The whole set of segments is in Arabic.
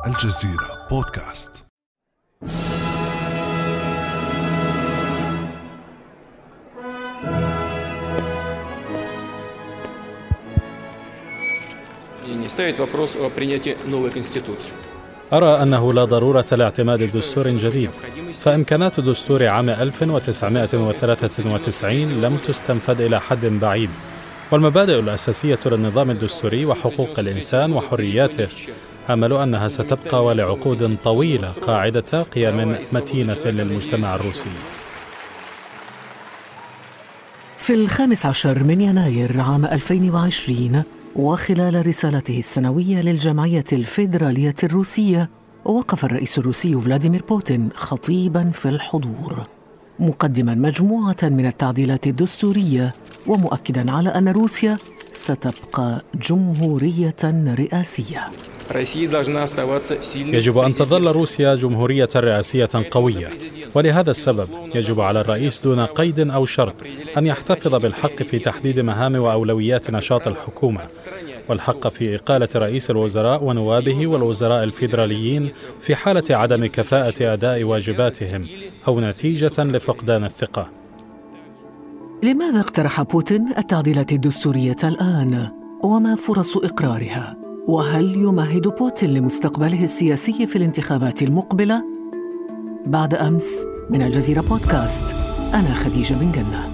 الجزيرة بودكاست. أرى أنه لا ضرورة لاعتماد دستور جديد، فإمكانات دستور عام 1993 لم تستنفد إلى حد بعيد، والمبادئ الأساسية للنظام الدستوري وحقوق الإنسان وحرياته أمل أنها ستبقى ولعقود طويلة قاعدة قيم متينة للمجتمع الروسي. في 15 من يناير عام 2020 وخلال رسالته السنوية للجمعية الفيدرالية الروسية، وقف الرئيس الروسي فلاديمير بوتين خطيباً في الحضور، مقدماً مجموعة من التعديلات الدستورية، ومؤكداً على أن روسيا ستبقى جمهورية رئاسية. يجب أن تظل روسيا جمهورية رئاسية قوية، ولهذا السبب يجب على الرئيس دون قيد أو شرط أن يحتفظ بالحق في تحديد مهام وأولويات نشاط الحكومة، والحق في إقالة رئيس الوزراء ونوابه والوزراء الفيدراليين في حالة عدم كفاءة أداء واجباتهم أو نتيجة لفقدان الثقة. لماذا اقترح بوتين التعديلات الدستورية الآن؟ وما فرص إقرارها؟ وهل يمهد بوتين لمستقبله السياسي في الانتخابات المقبلة؟ بعد أمس من الجزيرة بودكاست، أنا خديجة بن جنة.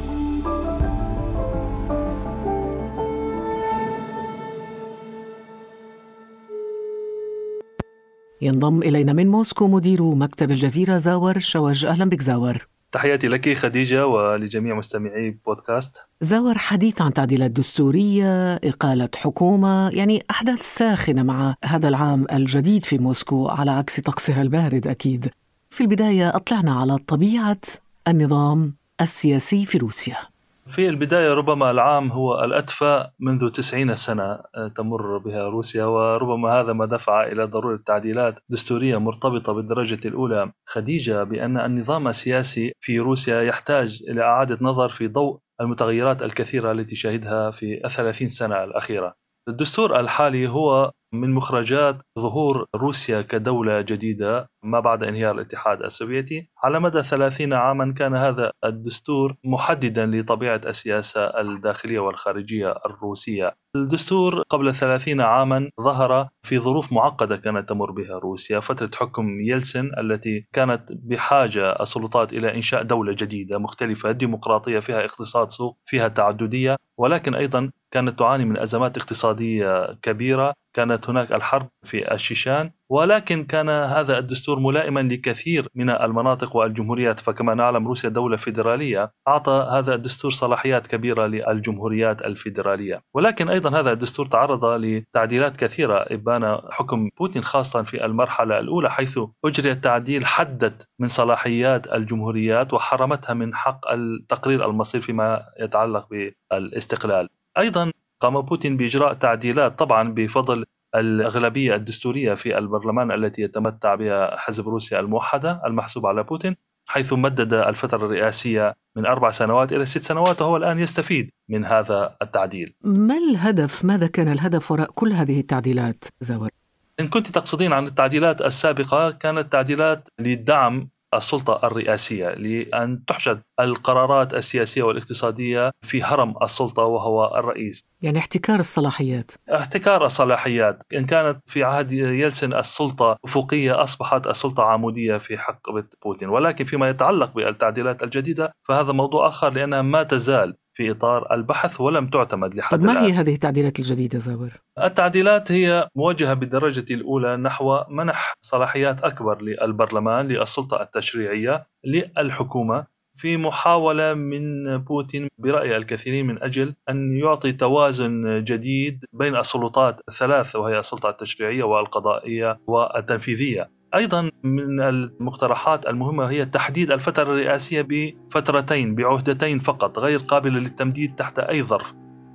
ينضم إلينا من موسكو مدير مكتب الجزيرة زاور شوج. أهلا بك زاور. تحياتي لك خديجة ولجميع مستمعي بودكاست. زاور، حديث عن تعديلات دستورية، إقالة حكومة، يعني أحداث ساخنة مع هذا العام الجديد في موسكو على عكس طقسها البارد أكيد. في البداية أطلعنا على طبيعة النظام السياسي في روسيا. في البداية ربما العام هو الأدفأ منذ 90 سنة تمر بها روسيا، وربما هذا ما دفع إلى ضرورة تعديلات دستورية مرتبطة بالدرجة الأولى خديجة بأن النظام السياسي في روسيا يحتاج إلى إعادة نظر في ضوء المتغيرات الكثيرة التي شهدها في 30 سنة الأخيرة. الدستور الحالي هو من مخرجات ظهور روسيا كدولة جديدة ما بعد انهيار الاتحاد السوفيتي. على مدى 30 عاما كان هذا الدستور محددا لطبيعة السياسة الداخلية والخارجية الروسية. الدستور قبل 30 عاما ظهر في ظروف معقدة كانت تمر بها روسيا، فترة حكم يلتسن التي كانت بحاجة السلطات إلى إنشاء دولة جديدة مختلفة ديمقراطية فيها اقتصاد سوق فيها تعددية، ولكن أيضا كانت تعاني من أزمات اقتصادية كبيرة. كانت هناك الحرب في الشيشان، ولكن كان هذا الدستور ملائما لكثير من المناطق والجمهوريات، فكما نعلم روسيا دولة فيدرالية، أعطى هذا الدستور صلاحيات كبيرة للجمهوريات الفيدرالية. ولكن أيضا هذا الدستور تعرض لتعديلات كثيرة إبان حكم بوتين خاصة في المرحلة الأولى، حيث أجري التعديل حدت من صلاحيات الجمهوريات وحرمتها من حق التقرير المصير فيما يتعلق بالاستقلال. أيضا قام بوتين بإجراء تعديلات طبعا بفضل الأغلبية الدستورية في البرلمان التي يتمتع بها حزب روسيا الموحدة المحسوب على بوتين، حيث مدد الفترة الرئاسية من 4 سنوات إلى 6 سنوات، وهو الآن يستفيد من هذا التعديل. ما الهدف؟ ماذا كان الهدف وراء كل هذه التعديلات زاور؟ إن كنت تقصدين عن التعديلات السابقة، كانت تعديلات لدعم السلطة الرئاسية، لأن تحشد القرارات السياسية والاقتصادية في هرم السلطة وهو الرئيس، يعني احتكار الصلاحيات. إن كانت في عهد يلتسن السلطة أفقية، أصبحت السلطة عمودية في حق بوتين. ولكن فيما يتعلق بالتعديلات الجديدة فهذا موضوع آخر، لأنها ما تزال في إطار البحث ولم تعتمد لحد الآن. طب ما هي هذه التعديلات الجديدة زاور؟ التعديلات هي موجهة بالدرجة الأولى نحو منح صلاحيات أكبر للبرلمان، للسلطة التشريعية، للحكومة، في محاولة من بوتين برأي الكثيرين من أجل أن يعطي توازن جديد بين السلطات الثلاث، وهي السلطة التشريعية والقضائية والتنفيذية. أيضا من المقترحات المهمة هي تحديد الفترة الرئاسية بفترتين، بعهدتين فقط، غير قابلة للتمديد تحت أي ظرف.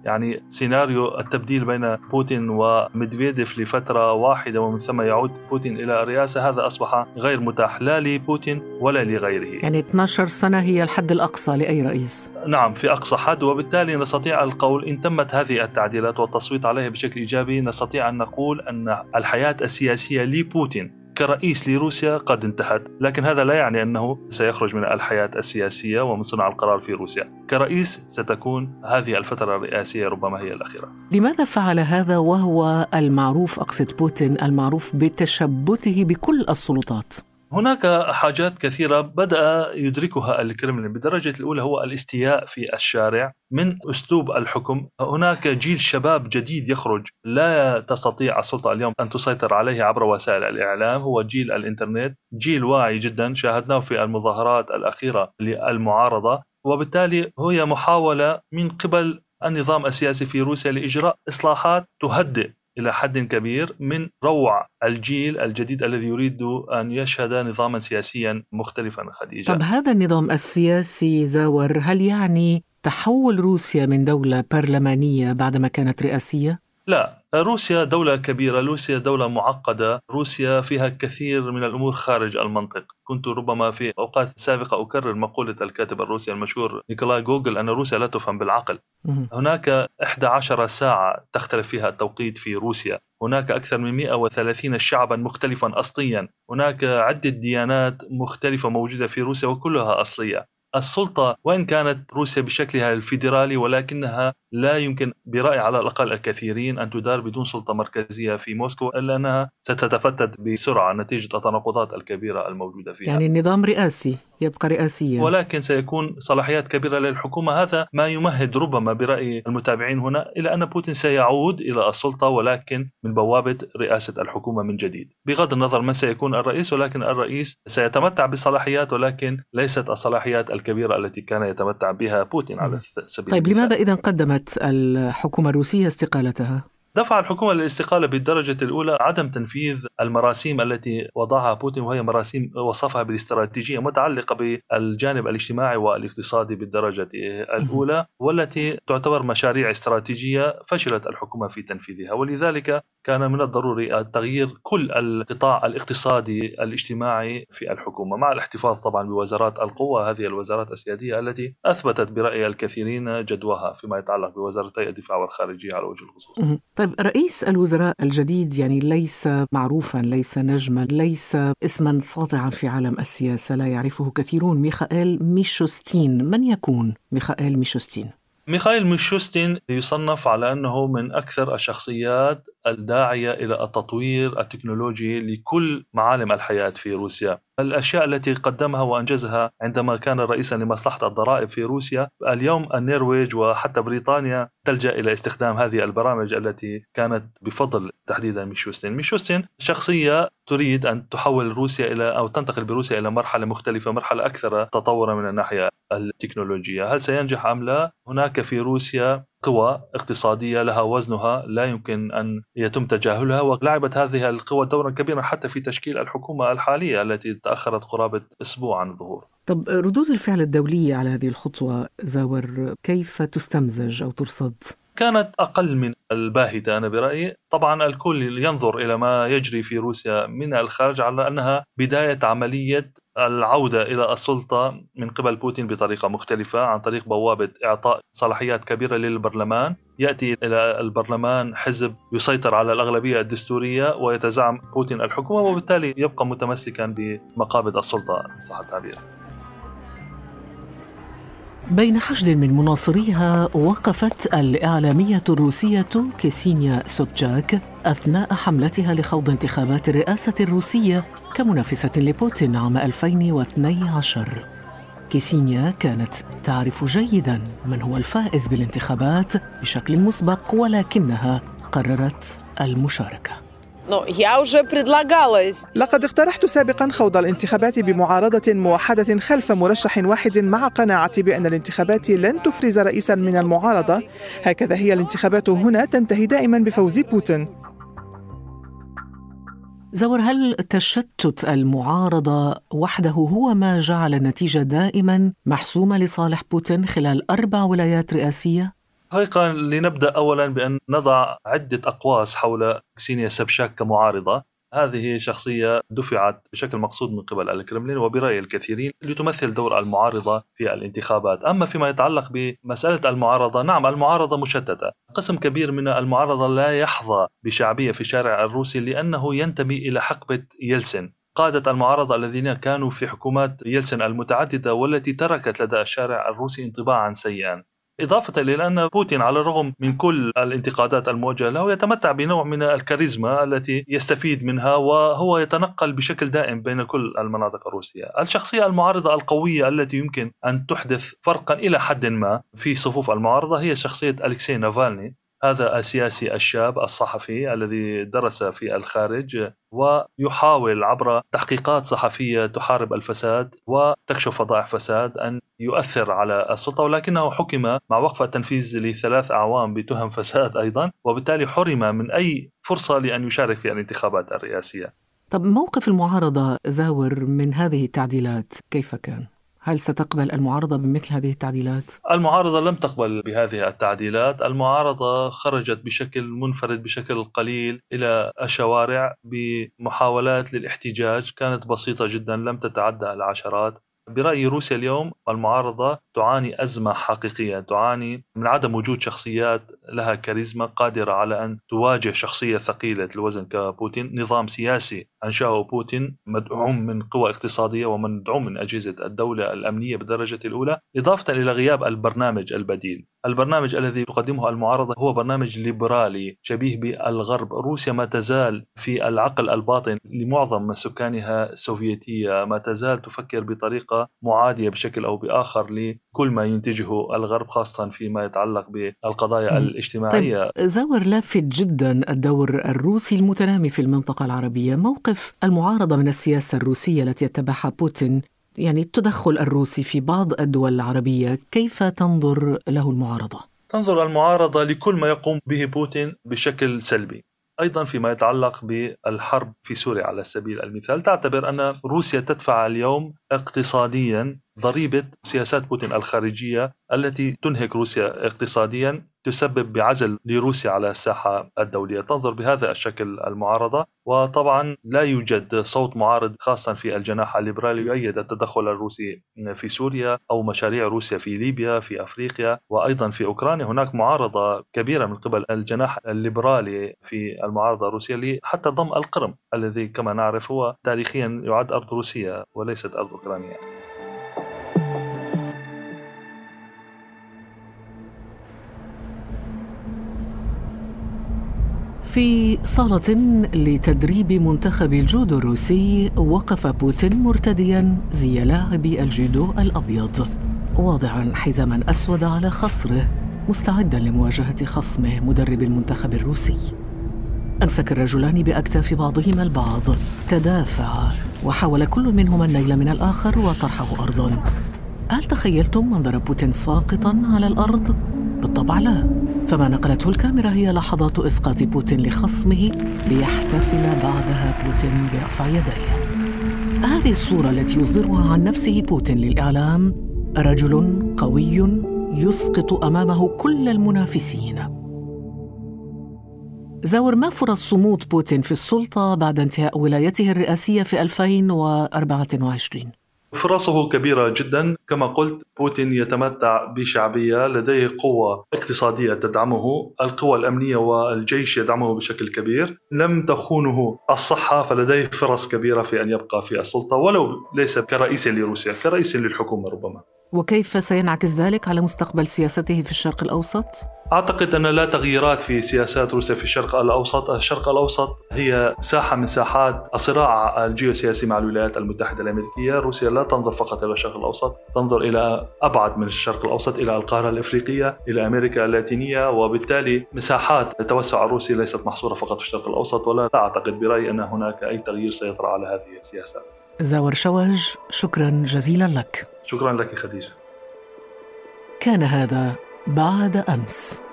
يعني سيناريو التبديل بين بوتين وميدفيديف لفترة واحدة ومن ثم يعود بوتين إلى الرئاسة، هذا أصبح غير متاح لا لبوتين ولا لغيره. يعني 12 سنة هي الحد الأقصى لأي رئيس. نعم، في أقصى حد، وبالتالي نستطيع القول إن تمت هذه التعديلات والتصويت عليها بشكل إيجابي نستطيع أن نقول أن الحياة السياسية لبوتين كرئيس لروسيا قد انتهت، لكن هذا لا يعني أنه سيخرج من الحياة السياسية ومن صنع القرار في روسيا. كرئيس ستكون هذه الفترة الرئاسية ربما هي الأخيرة. لماذا فعل هذا وهو المعروف، أقصد بوتين، المعروف بتشبثه بكل السلطات؟ هناك حاجات كثيرة بدأ يدركها الكرملين. بالدرجة الأولى هو الاستياء في الشارع من أسلوب الحكم. هناك جيل شباب جديد يخرج لا تستطيع السلطة اليوم أن تسيطر عليه عبر وسائل الإعلام، هو جيل الإنترنت، جيل واعي جدا، شاهدناه في المظاهرات الأخيرة للمعارضة، وبالتالي هي محاولة من قبل النظام السياسي في روسيا لإجراء إصلاحات تهدئ إلى حد كبير من روع الجيل الجديد الذي يريد أن يشهد نظاما سياسيا مختلفا. خديجة، طب هذا النظام السياسي زاور هل يعني تحول روسيا من دولة برلمانية بعدما كانت رئاسية؟ لا، روسيا دولة كبيرة، روسيا دولة معقدة، روسيا فيها كثير من الأمور خارج المنطق. كنت ربما في أوقات سابقة أكرر مقولة الكاتب الروسي المشهور نيكولاي غوغل أن روسيا لا تفهم بالعقل. هناك 11 ساعة تختلف فيها التوقيت في روسيا، هناك أكثر من 130 شعبا مختلفا أصليا، هناك عدة ديانات مختلفة موجودة في روسيا وكلها أصلية. السلطة وإن كانت روسيا بشكلها الفيدرالي ولكنها لا يمكن برأي على الأقل الكثيرين أن تدار بدون سلطة مركزية في موسكو، إلا أنها ستتفتت بسرعة نتيجة التناقضات الكبيرة الموجودة فيها. يعني النظام رئاسي يبقى رئاسيا، ولكن سيكون صلاحيات كبيرة للحكومة. هذا ما يمهد ربما برأي المتابعين هنا إلى أن بوتين سيعود إلى السلطة ولكن من بوابة رئاسة الحكومة من جديد، بغض النظر من سيكون الرئيس، ولكن الرئيس سيتمتع بصلاحيات ولكن ليست الصلاحيات الكبيرة التي كان يتمتع بها بوتين على سبيل طيب المثال. لماذا إذن قدمت الحكومة الروسية استقالتها؟ دفع الحكومة للاستقالة بالدرجة الأولى عدم تنفيذ المراسيم التي وضعها بوتين، وهي مراسيم وصفها بالاستراتيجية متعلقة بالجانب الاجتماعي والاقتصادي بالدرجة الأولى، والتي تعتبر مشاريع استراتيجية فشلت الحكومة في تنفيذها، ولذلك كان من الضروري تغيير كل القطاع الاقتصادي الاجتماعي في الحكومة مع الاحتفاظ طبعا بوزارات القوة، هذه الوزارات السيادية التي أثبتت برأي الكثيرين جدواها فيما يتعلق بوزارتي الدفاع والخارجية على وجه الخصوص. طيب رئيس الوزراء الجديد يعني ليس معروفا، ليس نجما، ليس اسما ساطعا في عالم السياسة، لا يعرفه كثيرون، ميخائيل ميشوستين. من يكون ميخائيل ميشوستين؟ ميخائيل ميشوستين يصنف على أنه من أكثر الشخصيات الداعية إلى التطوير التكنولوجي لكل معالم الحياة في روسيا. الأشياء التي قدمها وأنجزها عندما كان رئيسا لمصلحة الضرائب في روسيا، اليوم النرويج وحتى بريطانيا تلجأ إلى استخدام هذه البرامج التي كانت بفضل تحديدا ميشوستين. ميشوستين شخصية تريد أن تحول روسيا إلى أو تنتقل بروسيا إلى مرحلة مختلفة، مرحلة أكثر تطورا من الناحية التكنولوجية. هل سينجح أم لا؟ هناك في روسيا قوى اقتصادية لها وزنها لا يمكن أن يتم تجاهلها، ولعبت هذه القوى دورا كبيرا حتى في تشكيل الحكومة الحالية التي تأخرت قرابة أسبوع عن الظهور. طب ردود الفعل الدولية على هذه الخطوة زاور كيف تستمزج أو ترصد؟ كانت أقل من الباهتة أنا برأيي. طبعا الكل ينظر إلى ما يجري في روسيا من الخارج على أنها بداية عملية العودة إلى السلطة من قبل بوتين بطريقة مختلفة، عن طريق بوابة إعطاء صلاحيات كبيرة للبرلمان. يأتي إلى البرلمان حزب يسيطر على الأغلبية الدستورية ويتزعم بوتين الحكومة، وبالتالي يبقى متمسكا بمقابض السلطة صح التعبير. بين حشد من مناصريها وقفت الإعلامية الروسية كسينيا سوبجاك أثناء حملتها لخوض انتخابات الرئاسة الروسية كمنافسة لبوتين عام 2012. كسينيا كانت تعرف جيداً من هو الفائز بالانتخابات بشكل مسبق، ولكنها قررت المشاركة. لقد اقترحت سابقا خوض الانتخابات بمعارضة موحدة خلف مرشح واحد، مع قناعتي بأن الانتخابات لن تفرز رئيسا من المعارضة. هكذا هي الانتخابات هنا تنتهي دائما بفوز بوتين. زور، هل تشتت المعارضة وحده هو ما جعل النتيجة دائما محسومة لصالح بوتين خلال 4 ولايات رئاسية؟ حقيقة لنبدأ أولا بأن نضع عدة أقواس حول كسينيا سبشاك كمعارضة. هذه شخصية دفعت بشكل مقصود من قبل الكرملين وبرأي الكثيرين لتمثل دور المعارضة في الانتخابات. أما فيما يتعلق بمسألة المعارضة، نعم المعارضة مشتتة. قسم كبير من المعارضة لا يحظى بشعبية في الشارع الروسي لأنه ينتمي إلى حقبة يلتسن، قادة المعارضة الذين كانوا في حكومات يلتسن المتعددة والتي تركت لدى الشارع الروسي انطباعا سيئا. إضافة إلى أن بوتين على الرغم من كل الانتقادات الموجهة له يتمتع بنوع من الكاريزما التي يستفيد منها، وهو يتنقل بشكل دائم بين كل المناطق الروسية. الشخصية المعارضة القوية التي يمكن أن تحدث فرقا إلى حد ما في صفوف المعارضة هي شخصية أليكسي نافالني، هذا السياسي الشاب الصحفي الذي درس في الخارج ويحاول عبر تحقيقات صحفية تحارب الفساد وتكشف فضائح فساد أن يؤثر على السلطة، ولكنه حكم مع وقف التنفيذ ل3 أعوام بتهم فساد أيضا، وبالتالي حرم من أي فرصة لأن يشارك في الانتخابات الرئاسية. طب موقف المعارضة زاور من هذه التعديلات كيف كان؟ هل ستقبل المعارضة بمثل هذه التعديلات؟ المعارضة لم تقبل بهذه التعديلات. المعارضة خرجت بشكل منفرد بشكل قليل إلى الشوارع بمحاولات للاحتجاج كانت بسيطة جدا لم تتعدى العشرات. برأي روسيا اليوم المعارضة تعاني أزمة حقيقية، تعاني من عدم وجود شخصيات لها كاريزما قادرة على أن تواجه شخصية ثقيلة الوزن كبوتين، نظام سياسي أنشأه بوتين مدعوم من قوى اقتصادية ومدعوم من أجهزة الدولة الأمنية بالدرجة الأولى، إضافة إلى غياب البرنامج البديل. البرنامج الذي تقدمه المعارضة هو برنامج ليبرالي شبيه بالغرب. روسيا ما تزال في العقل الباطن لمعظم سكانها سوفيتية، ما تزال تفكر بطريقة معادية بشكل أو بآخر لكل ما ينتجه الغرب، خاصة فيما يتعلق بالقضايا الاجتماعية. طيب زاور لافت جدا الدور الروسي المتنامي في المنطقة العربية. موقف المعارضة من السياسة الروسية التي يتبعها بوتين، يعني التدخل الروسي في بعض الدول العربية، كيف تنظر له المعارضة؟ تنظر المعارضة لكل ما يقوم به بوتين بشكل سلبي. أيضا فيما يتعلق بالحرب في سوريا على سبيل المثال، تعتبر أن روسيا تدفع اليوم اقتصاديا ضريبة سياسات بوتين الخارجية التي تنهك روسيا اقتصاديا، تسبب بعزل لروسيا على الساحة الدولية. تنظر بهذا الشكل المعارضة، وطبعا لا يوجد صوت معارض خاصة في الجناح الليبرالي يؤيد التدخل الروسي في سوريا أو مشاريع روسيا في ليبيا في أفريقيا وأيضا في أوكرانيا. هناك معارضة كبيرة من قبل الجناح الليبرالي في المعارضة الروسية حتى ضم القرم الذي كما نعرف هو تاريخيا يعد أرض روسية وليست أرض أوكرانيا. في صالة لتدريب منتخب الجودو الروسي وقف بوتين مرتديا زي لاعب الجودو الأبيض، واضعا حزاما أسود على خصره مستعدا لمواجهة خصمه مدرب المنتخب الروسي. أمسك الرجلان بأكتاف بعضهما البعض، تدافعا وحاول كل منهما النيل من الآخر وطرحه أرضا. هل تخيلتم منظر بوتين ساقطا على الأرض؟ بالطبع لا، فما نقلته الكاميرا هي لحظات إسقاط بوتين لخصمه ليحتفل بعدها بوتين برفع يديه. هذه الصورة التي يصدرها عن نفسه بوتين للإعلام، رجل قوي يسقط أمامه كل المنافسين. زاور، ما فرص صمود بوتين في السلطة بعد انتهاء ولايته الرئاسية في 2024؟ فرصه كبيرة جدا. كما قلت بوتين يتمتع بشعبية، لديه قوة اقتصادية تدعمه، القوى الأمنية والجيش يدعمه بشكل كبير، لم تخونه الصحة، فلديه فرص كبيرة في أن يبقى في السلطة ولو ليس كرئيس لروسيا، كرئيس للحكومة ربما. وكيف سينعكس ذلك على مستقبل سياسته في الشرق الأوسط؟ أعتقد أن لا تغييرات في سياسات روسيا في الشرق الأوسط. الشرق الأوسط هي ساحة من ساحات الصراع الجيوسياسي مع الولايات المتحدة الأمريكية. روسيا لا تنظر فقط إلى الشرق الأوسط، تنظر إلى أبعد من الشرق الأوسط، إلى القارة الأفريقية، إلى أمريكا اللاتينية، وبالتالي مساحات التوسع الروسي ليست محصورة فقط في الشرق الأوسط، ولا أعتقد برأيي أن هناك أي تغيير سيطرأ على هذه السياسات. زاور شواج، شكرا جزيلا لك. شكرا لك خديجة. كان هذا بعد أمس.